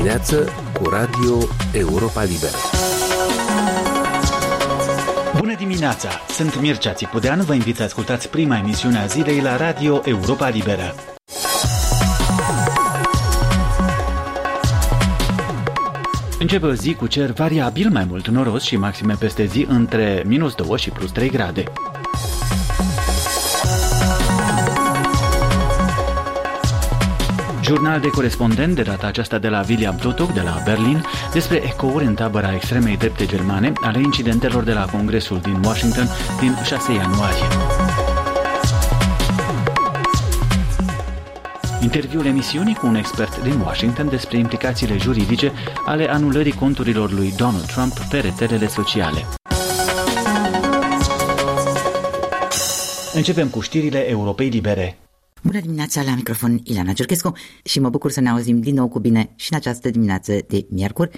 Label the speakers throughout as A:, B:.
A: dimineață cu Radio Europa Liberă.
B: Bună dimineața! Sunt Mircea Țipudean, vă invit să ascultați prima emisiune a zilei la Radio Europa Liberă. Începe o zi cu cer variabil, mai mult noros și maxime peste zi între -2 și +3 grade. Jurnal de corespondent de data aceasta de la William Totok de la Berlin despre ecouri în tabăra extremei drepte germane ale incidentelor de la Congresul din Washington din 6 ianuarie. Interviul emisiunii cu un expert din Washington despre implicațiile juridice ale anulării conturilor lui Donald Trump pe rețelele sociale. Începem cu știrile Europei Libere.
C: Bună dimineața, la microfon Ileana Cerchescu și mă bucur să ne auzim din nou cu bine și în această dimineață de miercuri,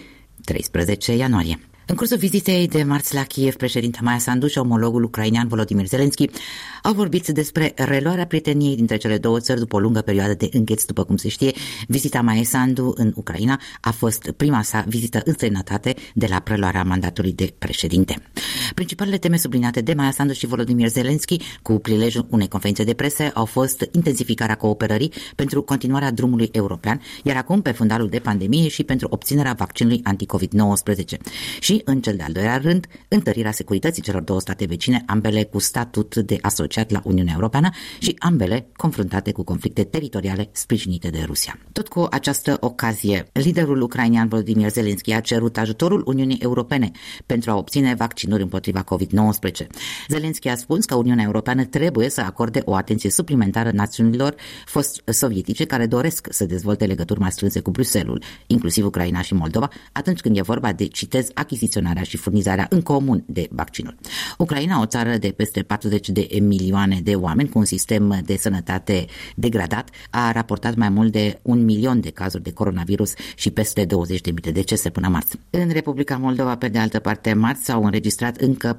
C: 13 ianuarie. În cursul vizitei de marți la Kiev, președinta Maia Sandu și omologul ucrainean Volodymyr Zelensky au vorbit despre reluarea prieteniei dintre cele două țări după o lungă perioadă de îngheț. După cum se știe, vizita Maia Sandu în Ucraina a fost prima sa vizită în străinătate de la preluarea mandatului de președinte. Principalele teme subliniate de Maia Sandu și Volodymyr Zelensky cu prilejul unei conferințe de presă au fost intensificarea cooperării pentru continuarea drumului european, iar acum pe fundalul de pandemie și pentru obținerea vaccinului anti-COVID-19. Și în cel de-al doilea rând, întărirea securității celor două state vecine, ambele cu statut de asociat la Uniunea Europeană și ambele confruntate cu conflicte teritoriale sprijinite de Rusia. Tot cu această ocazie, liderul ucrainean Volodymyr Zelensky a cerut ajutorul Uniunii Europene pentru a obține vaccinuri împotriva COVID-19. Zelensky a spus că Uniunea Europeană trebuie să acorde o atenție suplimentară națiunilor sovietice care doresc să dezvolte legături mai strânse cu Bruxelles, inclusiv Ucraina și Moldova, atunci când e vorba de, citez, achiziționarea și furnizarea în comun de vaccinuri. Ucraina, o țară de peste 40 de milioane de oameni cu un sistem de sănătate degradat, a raportat mai mult de 1 milion de cazuri de coronavirus și peste 20.000 de decese până marți. În Republica Moldova, pe de altă parte, marți s-au înregistrat încă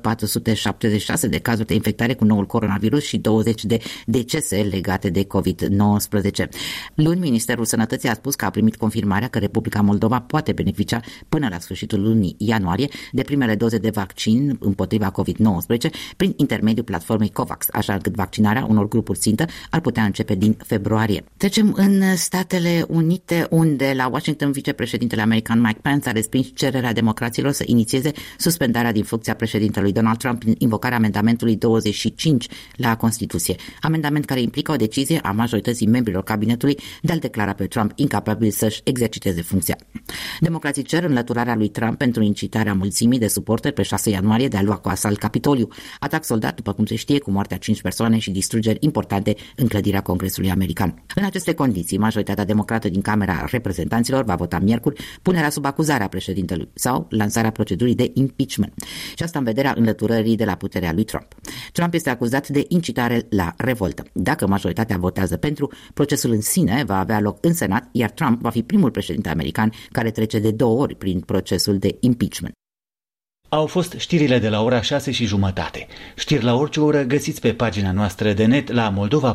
C: 476 de cazuri de infectare cu noul coronavirus și 20 de decese legate de COVID-19. Luni, Ministerul Sănătății a spus că a primit confirmarea că Republica Moldova poate beneficia până la sfârșitul lunii ianuarie de primele doze de vaccin împotriva COVID-19 prin intermediul platformei COVAX, așa încât vaccinarea unor grupuri țintă ar putea începe din februarie. Trecem în Statele Unite, unde la Washington vicepreședintele american Mike Pence a respins cererea democraților să inițieze suspendarea din funcția președintelui Donald Trump prin invocarea amendamentului 25 la Constituție, amendament care implică o decizie a majorității membrilor cabinetului de a-l declara pe Trump incapabil să-și exerciteze funcția. Democrații cer înlăturarea lui Trump pentru incitarea mulțimii de suporteri pe 6 ianuarie de a lua cu asalt Capitoliu, atac soldat, după cum se știe, cu moartea 5 persoane și distrugeri importante în clădirea Congresului American. În aceste condiții, majoritatea democrată din Camera Reprezentanților va vota miercuri punerea sub acuzare a președintelui sau lansarea procedurii de impeachment. Și asta în vederea înlăturării de la puterea lui Trump. Trump este acuzat de incitare la revoltă. Dacă majoritatea votează pentru, procesul în sine va avea loc în Senat, iar Trump va fi primul președinte american care trece de 2 ori prin procesul de impeachment.
B: Au fost știrile de la ora 6:30. Știri la orice oră găsiți pe pagina noastră de net la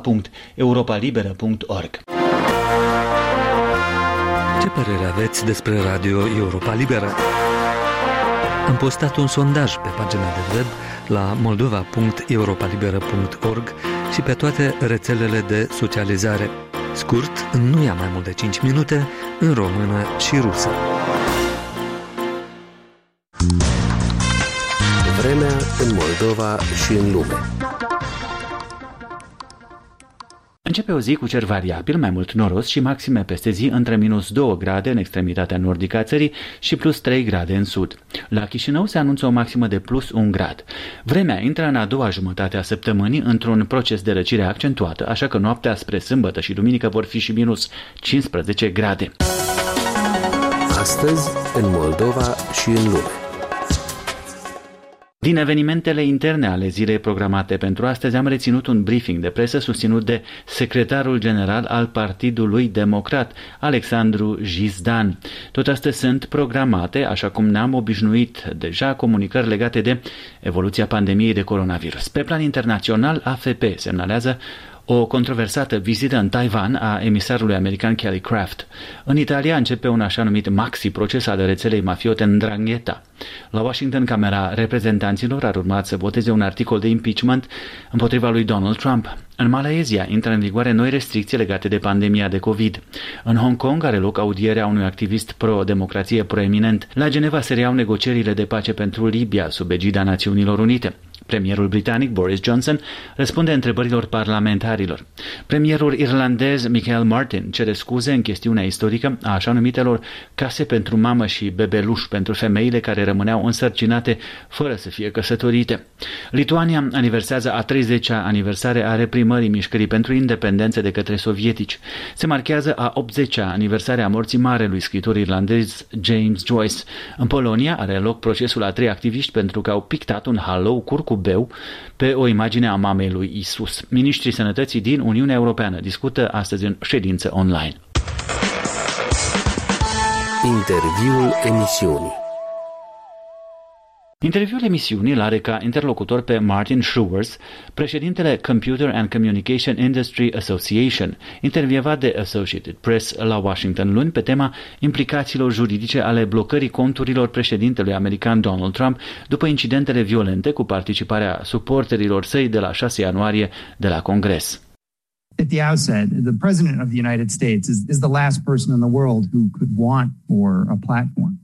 B: moldova.europalibera.org.
D: Ce părere aveți despre Radio Europa Liberă? Am postat un sondaj pe pagina de web la moldova.europalibera.org și pe toate rețelele de socializare. Scurt, nu ia mai mult de 5 minute, în română și rusă.
A: Vremea în Moldova și în lume.
B: Începe o zi cu cer variabil, mai mult noros și maxime peste zi între -2 grade în extremitatea nordică a țării și +3 grade în sud. La Chișinău se anunță o maximă de +1 grad. Vremea intră în a doua jumătate a săptămânii într-un proces de răcire accentuată, așa că noaptea spre sâmbătă și duminică vor fi și -15 grade.
A: Astăzi, în Moldova și în lume.
B: Din evenimentele interne ale zilei programate pentru astăzi am reținut un briefing de presă susținut de secretarul general al Partidului Democrat, Alexandru Jizdan. Tot astea sunt programate, așa cum ne-am obișnuit deja, comunicări legate de evoluția pandemiei de coronavirus. Pe plan internațional, AFP semnalează o controversată vizită în Taiwan a emisarului american Kelly Craft. În Italia începe un așa numit maxi-proces al rețelei mafiote Ndrangheta. La Washington, Camera Reprezentanților ar urma să voteze un articol de impeachment împotriva lui Donald Trump. În Malaysia intră în vigoare noi restricții legate de pandemia de COVID. În Hong Kong are loc audierea unui activist pro-democrație proeminent. La Geneva se reiau negocierile de pace pentru Libia sub egida Națiunilor Unite. Premierul britanic Boris Johnson răspunde întrebărilor parlamentarilor. Premierul irlandez Michael Martin cere scuze în chestiunea istorică a așa numitelor case pentru mamă și bebeluș pentru femeile care rămâneau însărcinate fără să fie căsătorite. Lituania aniversează a 30-a aniversare a reprimării mișcării pentru independență de către sovietici. Se marchează a 80-a aniversare a morții marelui scriitor irlandez James Joyce. În Polonia are loc procesul a 3 activiști pentru că au pictat un halou curcubeu pe o imagine a mamei lui Isus. Ministrii Sănătății din Uniunea Europeană discută astăzi în ședință online.
A: Interviul emisiunii.
B: Interviul emisiunii îl are ca interlocutor pe Martin Schruers, președintele Computer and Communication Industry Association, intervievat de Associated Press la Washington luni pe tema implicațiilor juridice ale blocării conturilor președintelui american Donald Trump după incidentele violente cu participarea suporterilor săi de la 6 ianuarie de la Congres.
E: At the outset, the President of the United States is the last person in the world who could want for a platform.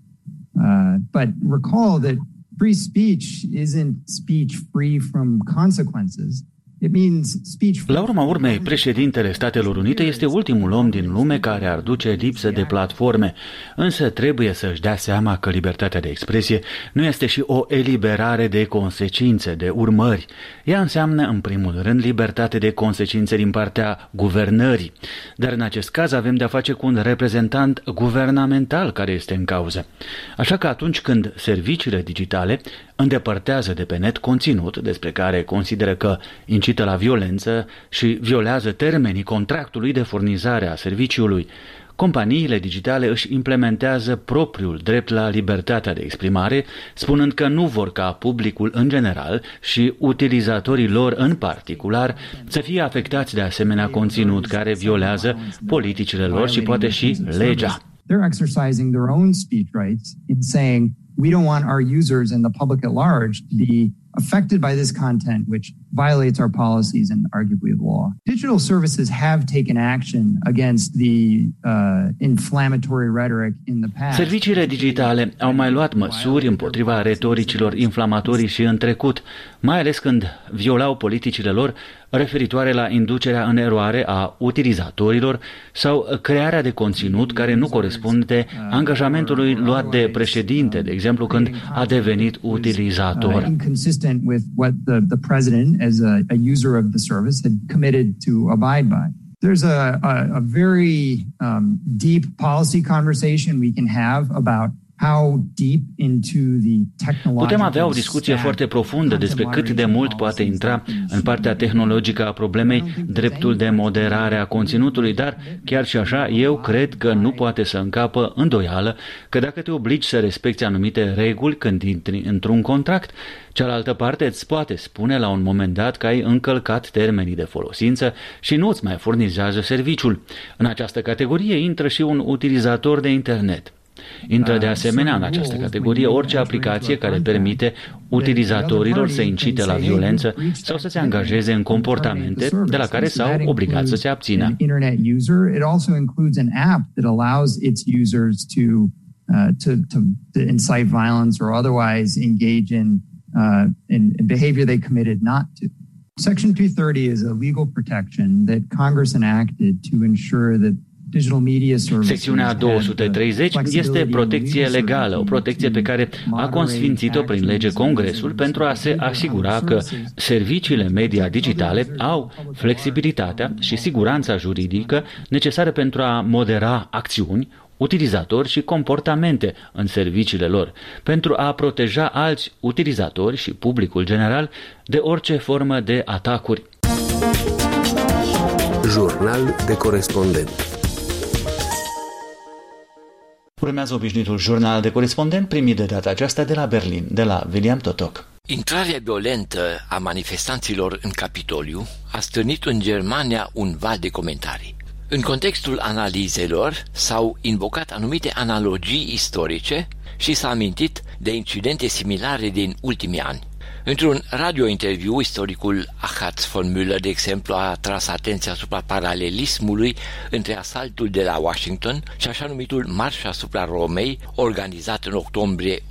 E: But recall that free speech isn't speech free from consequences. It means speech.
B: La urma urmei, președintele Statelor Unite este ultimul om din lume care ar duce lipsă de platforme, însă trebuie să-și dea seama că libertatea de expresie nu este și o eliberare de consecințe, de urmări. Ea înseamnă, în primul rând, libertate de consecințe din partea guvernării. Dar în acest caz avem de-a face cu un reprezentant guvernamental care este în cauză. Așa că atunci când serviciile digitale îndepărtează de pe net conținut despre care consideră că incită la violență și violează termenii contractului de furnizare a serviciului, companiile digitale își implementează propriul drept la libertatea de exprimare, spunând că nu vor ca publicul în general și utilizatorii lor în particular să fie afectați de asemenea conținut care violează politicile lor și poate și legea.
E: They're exercising their own speech rights in saying we don't want our users and the public at large to be affected by this content which violates our policies and arguably the law. Digital services have taken action against the inflammatory rhetoric in the past.
B: Serviciile digitale au mai luat măsuri împotriva retoricilor inflamatorii și în trecut, mai ales când violau politicile lor referitoare la inducerea în eroare a utilizatorilor sau crearea de conținut care nu corespunde angajamentului luat de președinte, de exemplu când a devenit utilizator.
E: Inconsistent with what the president as a user of the service had committed to abide by. There's a very deep policy conversation we can have about how deep into the technological.
B: Putem avea o discuție foarte profundă despre cât de mult poate intra în partea tehnologică a problemei dreptul de moderare a conținutului, dar chiar și așa eu cred că nu poate să încapă îndoială că dacă te obligi să respecti anumite reguli când intri într-un contract, cealaltă parte îți poate spune la un moment dat că ai încălcat termenii de folosință și nu îți mai furnizează serviciul. În această categorie intră și un utilizator de internet. Intră de asemenea în această categorie orice aplicație care permite utilizatorilor să incite la violență sau să se angajeze în comportamente de la care s-au obligat să se abțină.
E: It also includes an app that allows its users to incite violence or otherwise engage in behavior they committed not to. Section 230 is a legal protection that Congress enacted to ensure that
B: Secțiunea 230 este protecție legală, o protecție pe care a consfințit-o prin lege Congresul pentru a se asigura că serviciile media digitale au flexibilitatea și siguranța juridică necesară pentru a modera acțiuni, utilizatori și comportamente în serviciile lor, pentru a proteja alți utilizatori și publicul general de orice formă de atacuri.
A: Jurnal de corespondent.
B: Urmează obișnuitul jurnal de corespondent primit de data aceasta de la Berlin, de la William Totok.
F: Intrarea violentă a manifestanților în Capitoliu a stârnit în Germania un val de comentarii. În contextul analizelor s-au invocat anumite analogii istorice și s-a amintit de incidente similare din ultimii ani. Într-un radiointerviu, istoricul Achatz von Müller, de exemplu, a tras atenția asupra paralelismului între asaltul de la Washington și așa numitul Marș asupra Romei, organizat în octombrie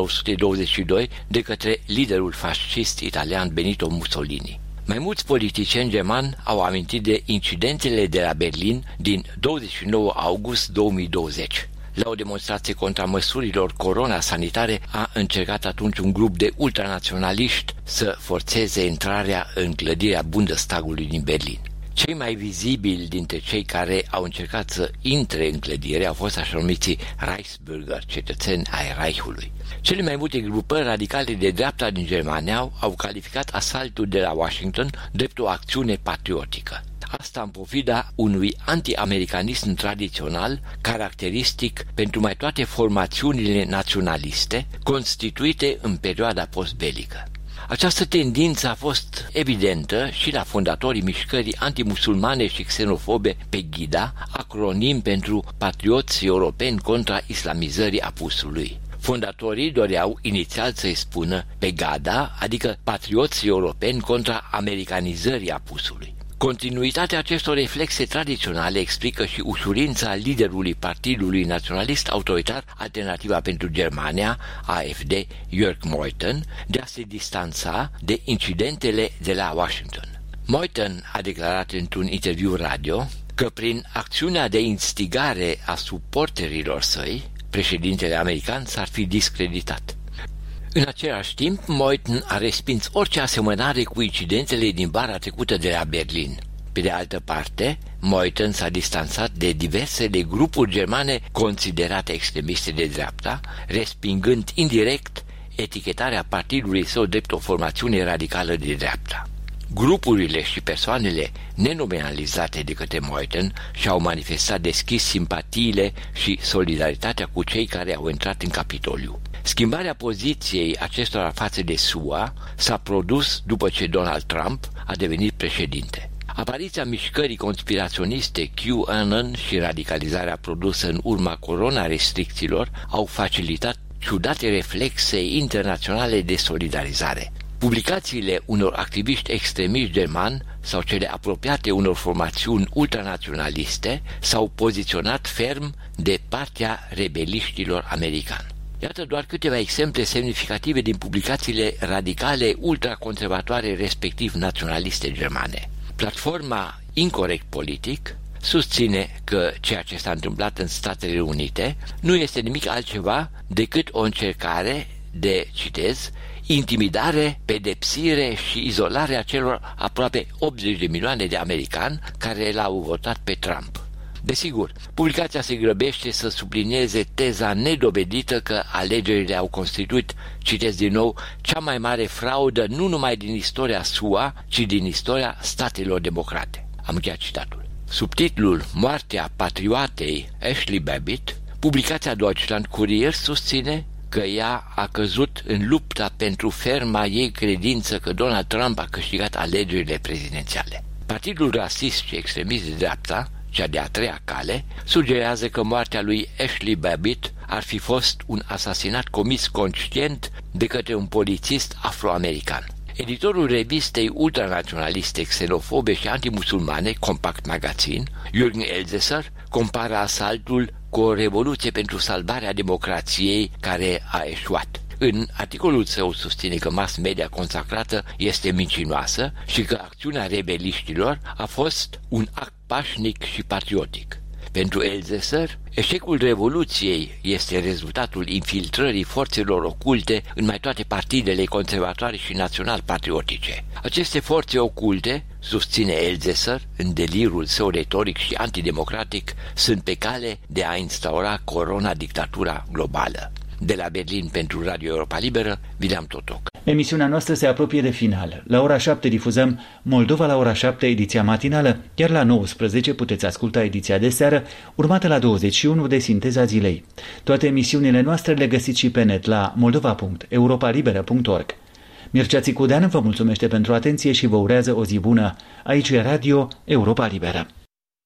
F: 1922 de către liderul fascist italian Benito Mussolini. Mai mulți politicieni germani au amintit de incidentele de la Berlin din 29 august 2020. La o demonstrație contra măsurilor corona-sanitare a încercat atunci un grup de ultranaționaliști să forțeze intrarea în clădirea Bundestagului din Berlin. Cei mai vizibili dintre cei care au încercat să intre în clădire au fost așa numiții Reichsbürger, cetățeni ai Reichului. Cele mai multe grupări radicale de dreapta din Germania au calificat asaltul de la Washington drept o acțiune patriotică. Asta în pofida unui anti-americanism tradițional, caracteristic pentru mai toate formațiunile naționaliste constituite în perioada postbelică. Această tendință a fost evidentă și la fondatorii mișcării antimusulmane și xenofobe Pegida, acronim pentru Patrioți Europeni contra islamizării apusului. Fondatorii doreau inițial să-i spună Pegada, adică Patrioți Europeni contra americanizării apusului. Continuitatea acestor reflexe tradiționale explică și ușurința liderului Partidului Naționalist Autoritar Alternativa pentru Germania, AfD, Jörg Meuthen, de a se distanța de incidentele de la Washington. Meuthen a declarat într-un interviu radio că prin acțiunea de instigare a suporterilor săi, președintele american s-ar fi discreditat. În același timp, Meuthen a respins orice asemănare cu incidentele din vara trecută de la Berlin. Pe de altă parte, Meuthen s-a distanțat de diversele grupuri germane considerate extremiste de dreapta, respingând indirect etichetarea partidului său drept o formațiune radicală de dreapta. Grupurile și persoanele nenominalizate de către Meuthen și-au manifestat deschis simpatiile și solidaritatea cu cei care au intrat în Capitoliu. Schimbarea poziției acestora față de SUA s-a produs după ce Donald Trump a devenit președinte. Apariția mișcării conspiraționiste QAnon și radicalizarea produsă în urma corona-restricțiilor au facilitat ciudate reflexe internaționale de solidarizare. Publicațiile unor activiști extremiști germani sau cele apropiate unor formațiuni ultranaționaliste s-au poziționat ferm de partea rebeliștilor americani. Iată doar câteva exemple semnificative din publicațiile radicale ultraconservatoare, respectiv naționaliste germane. Platforma Incorrect Politic susține că ceea ce s-a întâmplat în Statele Unite nu este nimic altceva decât o încercare de, citez, intimidare, pedepsire și izolare a celor aproape 80 de milioane de americani care l-au votat pe Trump. Desigur, publicația se grăbește să sublinieze teza nedovedită că alegerile au constituit, citesc din nou, cea mai mare fraudă nu numai din istoria SUA, ci din istoria statelor democrate. Am încheiat citatul. Subtitlul Moartea patrioatei Ashley Babbitt, publicația Deutschland Kurier susține că ea a căzut în lupta pentru ferma ei credință că Donald Trump a câștigat alegerile prezidențiale. Partidul rasist și extremist de dreapta, cea de-a treia cale, sugerează că moartea lui Ashley Babbitt ar fi fost un asasinat comis conștient de către un polițist afroamerican. Editorul revistei ultranaționaliste, xenofobe și antimusulmane, Compact Magazine, Jürgen Elsässer, compară asaltul cu o revoluție pentru salvarea democrației care a eșuat. În articolul său susține că mass media consacrată este mincinoasă și că acțiunea rebeliștilor a fost un act pașnic și patriotic. Pentru Elsässer, eșecul revoluției este rezultatul infiltrării forțelor oculte în mai toate partidele conservatoare și național-patriotice. Aceste forțe oculte, susține Elsässer, în delirul său retoric și antidemocratic, sunt pe cale de a instaura corona-dictatura globală. De la Berlin pentru Radio Europa Liberă, William Totoc.
B: Emisiunea noastră se apropie de final. La ora 7 difuzăm Moldova la ora 7, ediția matinală, iar la 19 puteți asculta ediția de seară, urmată la 21 de Sinteza Zilei. Toate emisiunile noastre le găsiți și pe net la moldova.europalibera.org. Mircea Țicudean vă mulțumește pentru atenție și vă urează o zi bună. Aici e Radio Europa Liberă.